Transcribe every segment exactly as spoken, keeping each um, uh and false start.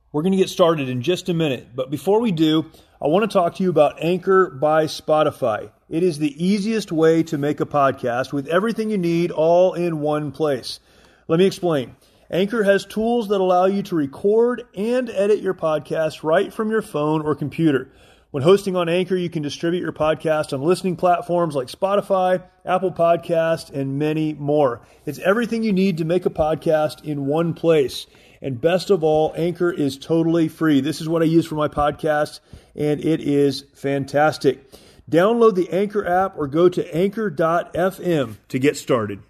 We're going to get started in just a minute, but before we do, I want to talk to you about Anchor by Spotify. It is the easiest way to make a podcast with everything you need all in one place. Let me explain. Anchor has tools that allow you to record and edit your podcast right from your phone or computer. When hosting on Anchor, you can distribute your podcast on listening platforms like Spotify, Apple Podcasts, and many more. It's everything you need to make a podcast in one place. And best of all, Anchor is totally free. This is what I use for my podcast, and it is fantastic. Download the Anchor app or go to anchor dot f m to get started.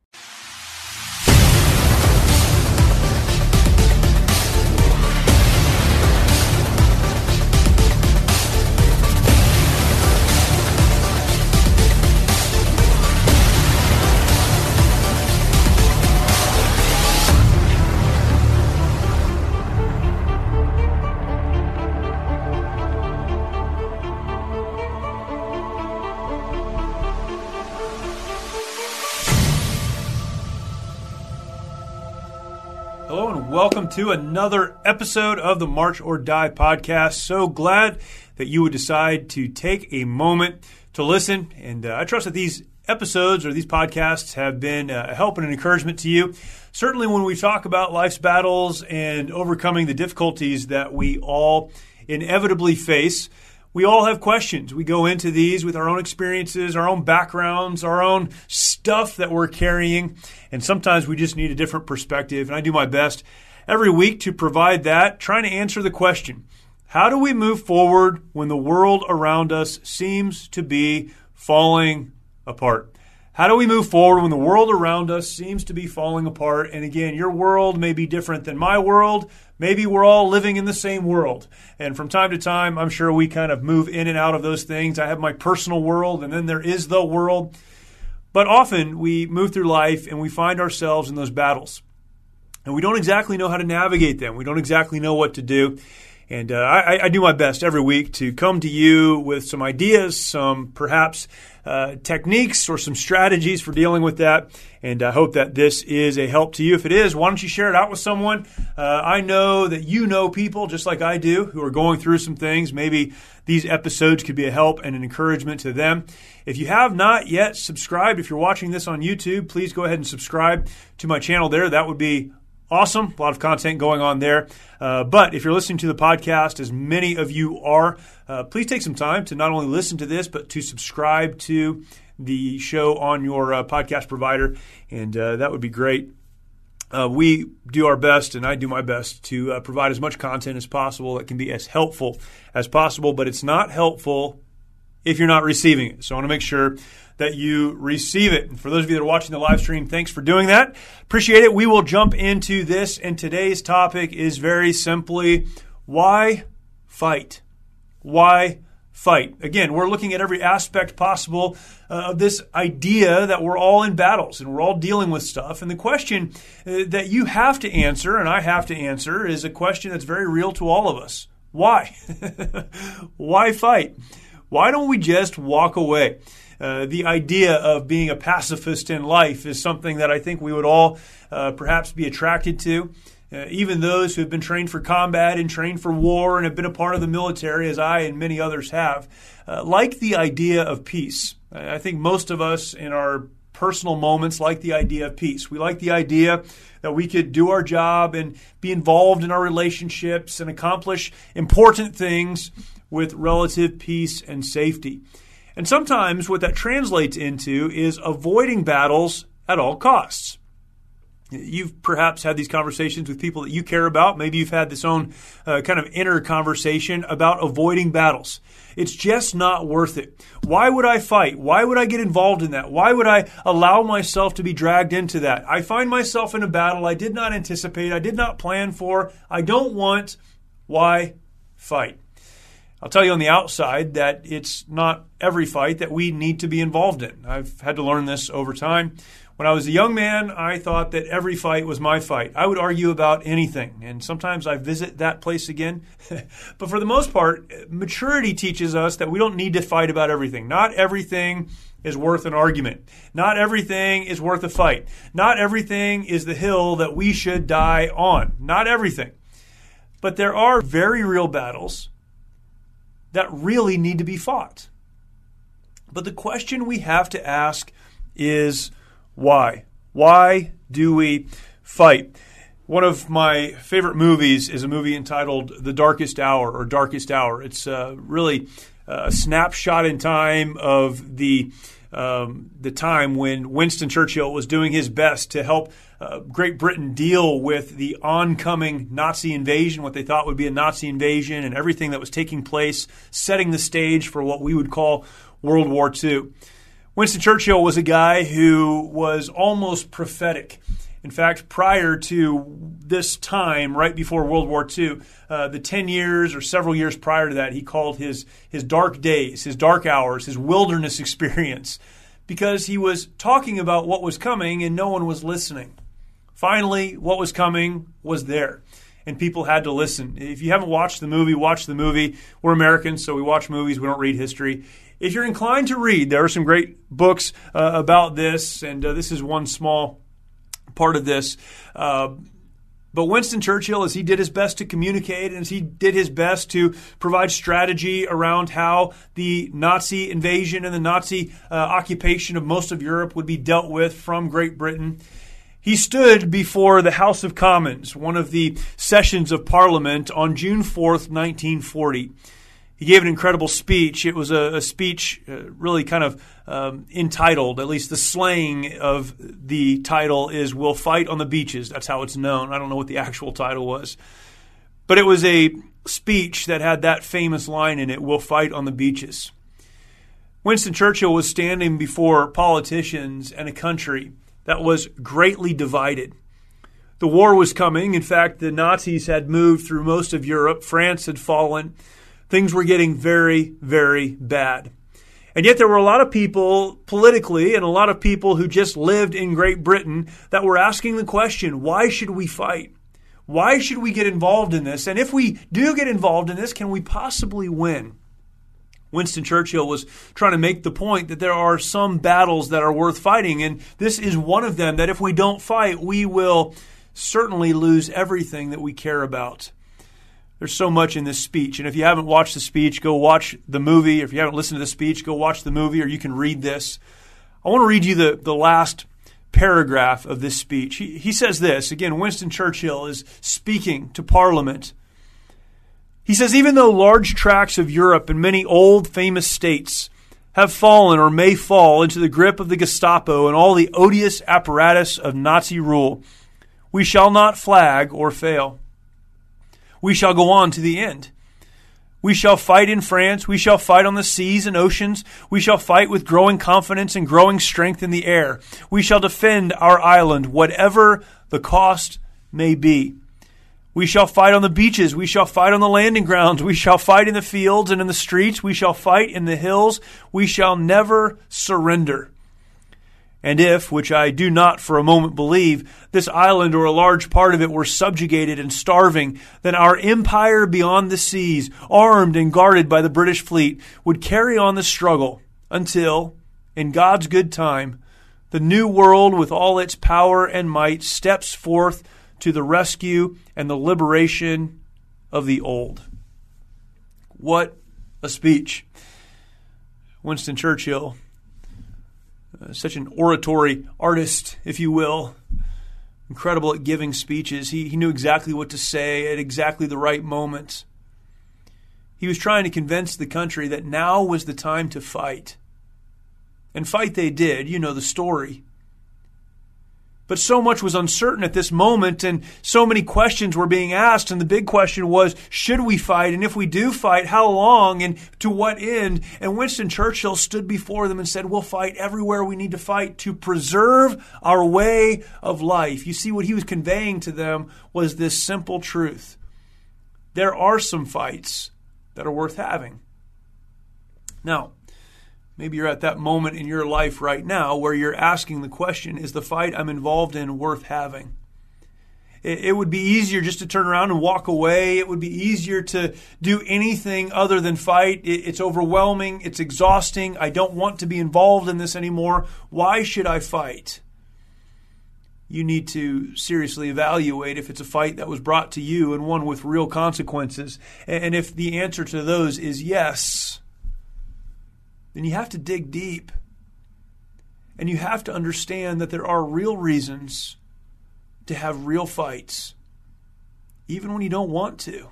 Hello and welcome to another episode of the March or Die podcast. So glad that you would decide to take a moment to listen. And uh, I trust that these episodes or these podcasts have been uh, a help and an encouragement to you. Certainly when we talk about life's battles and overcoming the difficulties that we all inevitably face, we all have questions. We go into these with our own experiences, our own backgrounds, our own stuff that we're carrying, and sometimes we just need a different perspective. And I do my best every week to provide that, trying to answer the question, how do we move forward when the world around us seems to be falling apart? How do we move forward when the world around us seems to be falling apart? And again, your world may be different than my world. Maybe we're all living in the same world. And from time to time, I'm sure we kind of move in and out of those things. I have my personal world, and then there is the world. But often we move through life and we find ourselves in those battles. And we don't exactly know how to navigate them. We don't exactly know what to do. And uh, I, I do my best every week to come to you with some ideas, some perhaps uh, techniques or some strategies for dealing with that. And I hope that this is a help to you. If it is, why don't you share it out with someone? Uh, I know that you know people just like I do who are going through some things. Maybe these episodes could be a help and an encouragement to them. If you have not yet subscribed, if you're watching this on YouTube, please go ahead and subscribe to my channel there. That would be awesome. A lot of content going on there. Uh, but if you're listening to the podcast, as many of you are, uh, please take some time to not only listen to this, but to subscribe to the show on your uh, podcast provider. And uh, that would be great. Uh, we do our best, and I do my best, to uh, provide as much content as possible that can be as helpful as possible. But it's not helpful if you're not receiving it. So I want to make sure that you receive it. And for those of you that are watching the live stream, thanks for doing that. Appreciate it. We will jump into this. And today's topic is very simply, why fight? Why fight? Again, we're looking at every aspect possible uh, of this idea that we're all in battles and we're all dealing with stuff. And the question uh, that you have to answer, and I have to answer, is a question that's very real to all of us. Why? Why fight? Why don't we just walk away? Uh, the idea of being a pacifist in life is something that I think we would all uh, perhaps be attracted to. Uh, even those who have been trained for combat and trained for war and have been a part of the military, as I and many others have, uh, like the idea of peace. I think most of us in our personal moments like the idea of peace. We like the idea that we could do our job and be involved in our relationships and accomplish important things with relative peace and safety. And sometimes what that translates into is avoiding battles at all costs. You've perhaps had these conversations with people that you care about. Maybe you've had this own uh, kind of inner conversation about avoiding battles. It's just not worth it. Why would I fight? Why would I get involved in that? Why would I allow myself to be dragged into that? I find myself in a battle I did not anticipate, I did not plan for, I don't want. Why fight? I'll tell you on the outside that it's not every fight that we need to be involved in. I've had to learn this over time. When I was a young man, I thought that every fight was my fight. I would argue about anything, and sometimes I visit that place again. But for the most part, maturity teaches us that we don't need to fight about everything. Not everything is worth an argument. Not everything is worth a fight. Not everything is the hill that we should die on. Not everything. But there are very real battles that really need to be fought. But the question we have to ask is why? Why do we fight? One of my favorite movies is a movie entitled The Darkest Hour or Darkest Hour. It's uh, really a snapshot in time of the um, the time when Winston Churchill was doing his best to help uh, Great Britain deal with the oncoming Nazi invasion, what they thought would be a Nazi invasion, and everything that was taking place, setting the stage for what we would call World War Two. Winston Churchill was a guy who was almost prophetic. In fact, prior to this time, right before World War Two, uh, the ten years or several years prior to that, he called his, his dark days, his dark hours, his wilderness experience, because he was talking about what was coming and no one was listening. Finally, what was coming was there, and people had to listen. If you haven't watched the movie, watch the movie. We're Americans, so we watch movies. We don't read history. If you're inclined to read, there are some great books uh, about this, and uh, this is one small part of this. Uh, but Winston Churchill, as he did his best to communicate and as he did his best to provide strategy around how the Nazi invasion and the Nazi uh, occupation of most of Europe would be dealt with from Great Britain, he stood before the House of Commons, one of the sessions of Parliament, on June fourth, nineteen forty. He gave an incredible speech. It was a, a speech uh, really kind of um, entitled, at least the slang of the title is "We'll Fight on the Beaches." That's how it's known. I don't know what the actual title was. But it was a speech that had that famous line in it, "We'll fight on the beaches." Winston Churchill was standing before politicians and a country that was greatly divided. The war was coming. In fact, the Nazis had moved through most of Europe. France had fallen. Things were getting very, very bad. And yet there were a lot of people politically and a lot of people who just lived in Great Britain that were asking the question, why should we fight? Why should we get involved in this? And if we do get involved in this, can we possibly win? Winston Churchill was trying to make the point that there are some battles that are worth fighting, and this is one of them, that if we don't fight, we will certainly lose everything that we care about. There's so much in this speech. And if you haven't watched the speech, go watch the movie. If you haven't listened to the speech, go watch the movie, or you can read this. I want to read you the, the last paragraph of this speech. He, he says this. Again, Winston Churchill is speaking to Parliament. He says, even though large tracts of Europe and many old famous states have fallen or may fall into the grip of the Gestapo and all the odious apparatus of Nazi rule, we shall not flag or fail. We shall go on to the end. We shall fight in France. We shall fight on the seas and oceans. We shall fight with growing confidence and growing strength in the air. We shall defend our island, whatever the cost may be. We shall fight on the beaches. We shall fight on the landing grounds. We shall fight in the fields and in the streets. We shall fight in the hills. We shall never surrender. And if, which I do not for a moment believe, this island or a large part of it were subjugated and starving, then our empire beyond the seas, armed and guarded by the British fleet, would carry on the struggle until, in God's good time, the new world with all its power and might steps forth to the rescue and the liberation of the old. What a speech. Winston Churchill, Uh, such an oratory artist, if you will, incredible at giving speeches. He, he knew exactly what to say at exactly the right moment. He was trying to convince the country that now was the time to fight. And fight they did. You know the story. But so much was uncertain at this moment, and so many questions were being asked, and the big question was, should we fight? And if we do fight, how long and to what end? And Winston Churchill stood before them and said, we'll fight everywhere we need to fight to preserve our way of life. You see, what he was conveying to them was this simple truth. There are some fights that are worth having. Now, maybe you're at that moment in your life right now where you're asking the question, is the fight I'm involved in worth having? It would be easier just to turn around and walk away. It would be easier to do anything other than fight. It's overwhelming. It's exhausting. I don't want to be involved in this anymore. Why should I fight? you need to seriously evaluate if it's a fight that was brought to you and one with real consequences. And if the answer to those is yes, then you have to dig deep. And you have to understand that there are real reasons to have real fights, even when you don't want to.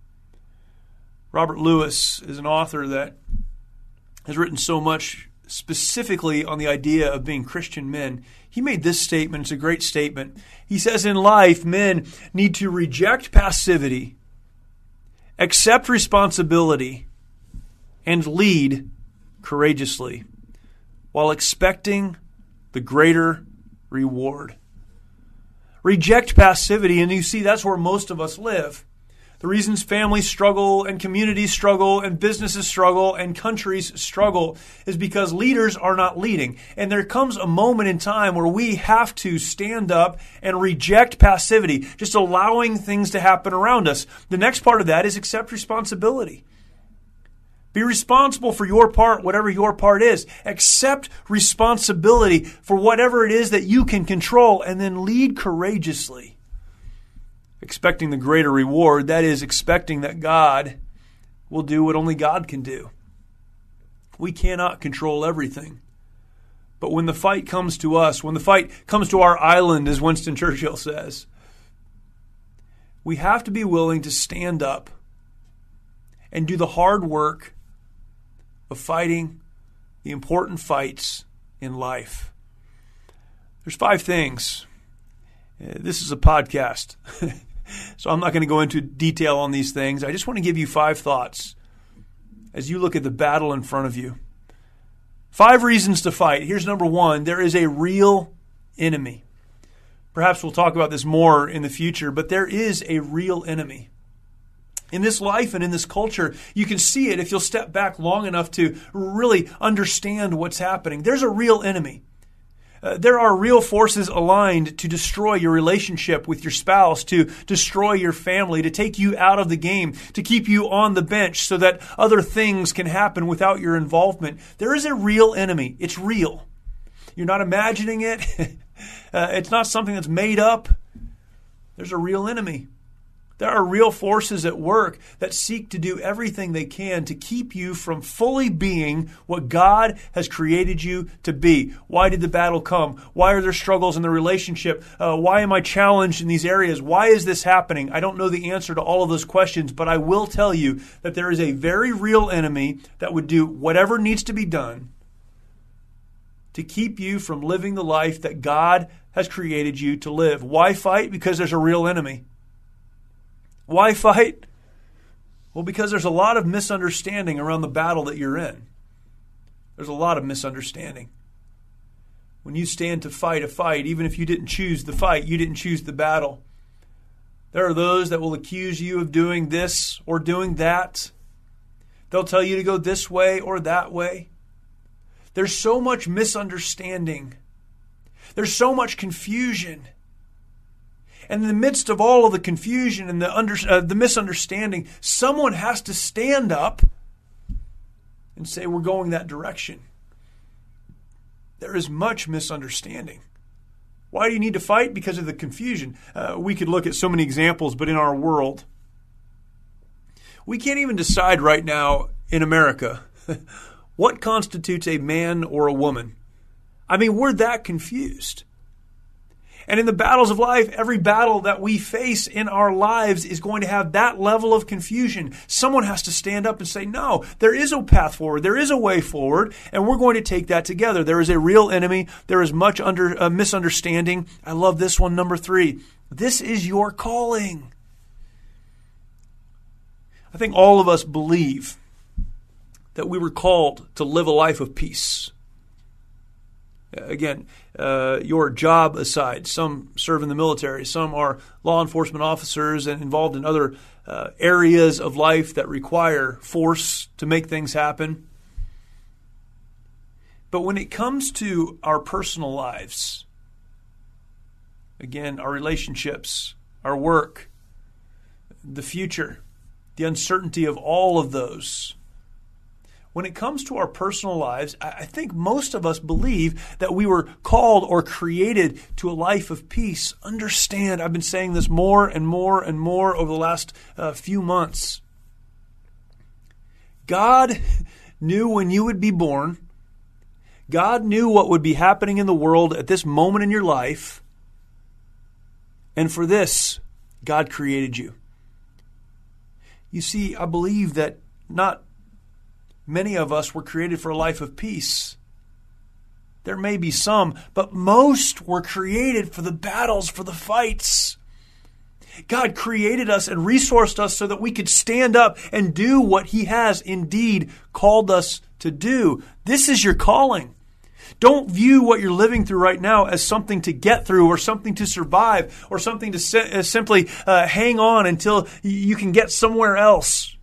Robert Lewis is an author that has written so much specifically on the idea of being Christian men. He made this statement. It's a great statement. He says, in life, men need to reject passivity, accept responsibility, and lead courageously while expecting the greater reward. Reject passivity, and you see that's where most of us live. The reasons families struggle and communities struggle and businesses struggle and countries struggle is because leaders are not leading. And there comes a moment in time where we have to stand up and reject passivity, just allowing things to happen around us. The next part of that is accept responsibility. Be responsible for your part, whatever your part is. Accept responsibility for whatever it is that you can control, and then lead courageously. Expecting the greater reward, that is, expecting that God will do what only God can do. We cannot control everything. But when the fight comes to us, when the fight comes to our island, as Winston Churchill says, we have to be willing to stand up and do the hard work of fighting the important fights in life. There's five things. This is a podcast. So I'm not going to go into detail on these things. I just want to give you five thoughts as you look at the battle in front of you. Five reasons to fight. Here's number one. There is a real enemy. Perhaps we'll talk about this more in the future, but there is a real enemy. In this life and in this culture, you can see it if you'll step back long enough to really understand what's happening. There's a real enemy. Uh, there are real forces aligned to destroy your relationship with your spouse, to destroy your family, to take you out of the game, to keep you on the bench so that other things can happen without your involvement. There is a real enemy. It's real. You're not imagining it. uh, it's not something that's made up. There's a real enemy. There are real forces at work that seek to do everything they can to keep you from fully being what God has created you to be. Why did the battle come? Why are there struggles in the relationship? Uh, why am I challenged in these areas? Why is this happening? I don't know the answer to all of those questions, but I will tell you that there is a very real enemy that would do whatever needs to be done to keep you from living the life that God has created you to live. Why fight? Because there's a real enemy. Why fight? Well, because there's a lot of misunderstanding around the battle that you're in. There's a lot of misunderstanding. When you stand to fight a fight, even if you didn't choose the fight, you didn't choose the battle. There are those that will accuse you of doing this or doing that. They'll tell you to go this way or that way. There's so much misunderstanding. There's so much confusion. And in the midst of all of the confusion and the under, uh, the misunderstanding, someone has to stand up and say, we're going that direction. There is much misunderstanding. Why do you need to fight? Because of the confusion. Uh, we could look at so many examples, but in our world, we can't even decide right now in America what constitutes a man or a woman. I mean, we're that confused. And in the battles of life, every battle that we face in our lives is going to have that level of confusion. Someone has to stand up and say, no, there is a path forward. There is a way forward, and we're going to take that together. There is a real enemy. There is much under uh, misunderstanding. I love this one, number three. This is your calling. I think all of us believe that we were called to live a life of peace. Again, uh, your job aside, some serve in the military, some are law enforcement officers and involved in other uh, areas of life that require force to make things happen. But when it comes to our personal lives, again, our relationships, our work, the future, the uncertainty of all of those, when it comes to our personal lives, I think most of us believe that we were called or created to a life of peace. Understand, I've been saying this more and more and more over the last uh, few months. God knew when you would be born. God knew what would be happening in the world at this moment in your life. And for this, God created you. You see, I believe that not many of us were created for a life of peace. There may be some, but most were created for the battles, for the fights. God created us and resourced us so that we could stand up and do what He has indeed called us to do. This is your calling. Don't view what you're living through right now as something to get through or something to survive or something to si- uh, simply uh, hang on until you can get somewhere else.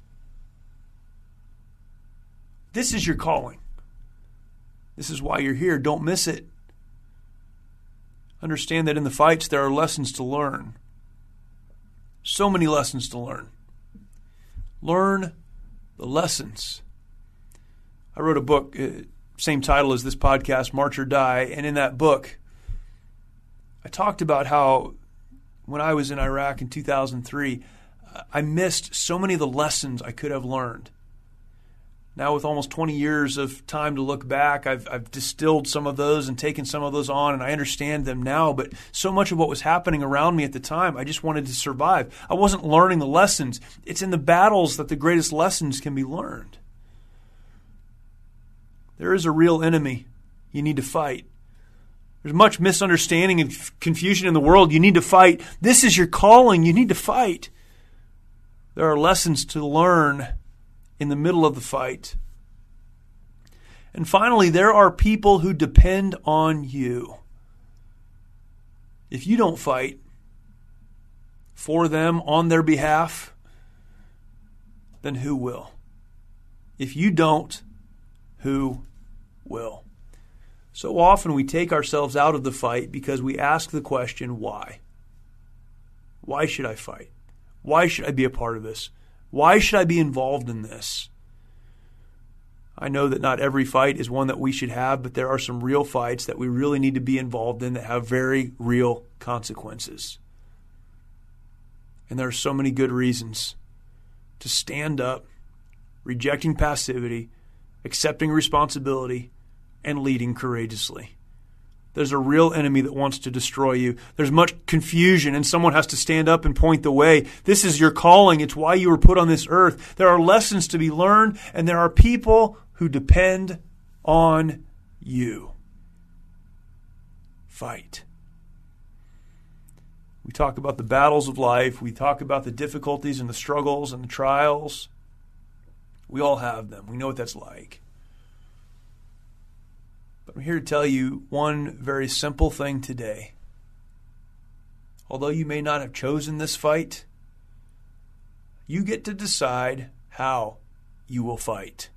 This is your calling. This is why you're here. Don't miss it. Understand that in the fights there are lessons to learn. So many lessons to learn. Learn the lessons. I wrote a book, uh, same title as this podcast, March or Die, and in that book, I talked about how when I was in Iraq in two thousand three, uh, I missed so many of the lessons I could have learned. Now, with almost twenty years of time to look back, I've, I've distilled some of those and taken some of those on, and I understand them now. But so much of what was happening around me at the time, I just wanted to survive. I wasn't learning the lessons. It's in the battles that the greatest lessons can be learned. There is a real enemy you need to fight. There's much misunderstanding and confusion in the world. You need to fight. This is your calling. You need to fight. There are lessons to learn in the middle of the fight. And finally, there are people who depend on you. If you don't fight for them on their behalf, then who will? If you don't, who will? So often we take ourselves out of the fight because we ask the question, why? Why should I fight? Why should I be a part of this? Why should I be involved in this? I know that not every fight is one that we should have, but there are some real fights that we really need to be involved in that have very real consequences. And there are so many good reasons to stand up, rejecting passivity, accepting responsibility, and leading courageously. There's a real enemy that wants to destroy you. There's much confusion, and someone has to stand up and point the way. This is your calling. It's why you were put on this earth. There are lessons to be learned, and there are people who depend on you. Fight. We talk about the battles of life. We talk about the difficulties and the struggles and the trials. We all have them. We know what that's like. But I'm here to tell you one very simple thing today. Although you may not have chosen this fight, you get to decide how you will fight.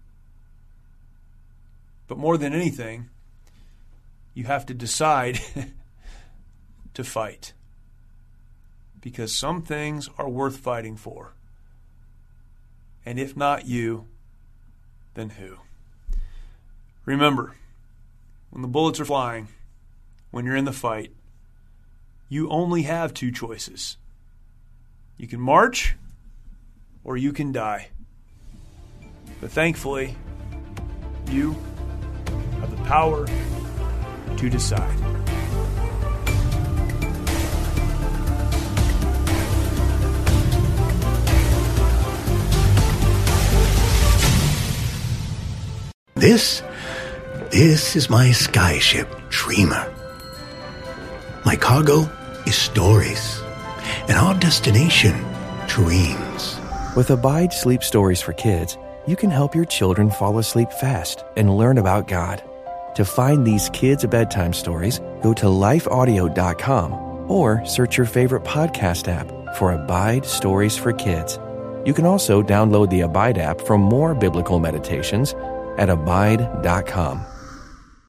But more than anything, you have to decide to fight. Because some things are worth fighting for. And if not you, then who? Remember, when the bullets are flying, when you're in the fight, you only have two choices. You can march or you can die. But thankfully, you have the power to decide. This, this is my skyship, Dreamer. My cargo is stories, and our destination, dreams. With Abide Sleep Stories for Kids, you can help your children fall asleep fast and learn about God. To find these kids' bedtime stories, go to life audio dot com or search your favorite podcast app for Abide Stories for Kids. You can also download the Abide app for more biblical meditations at abide dot com.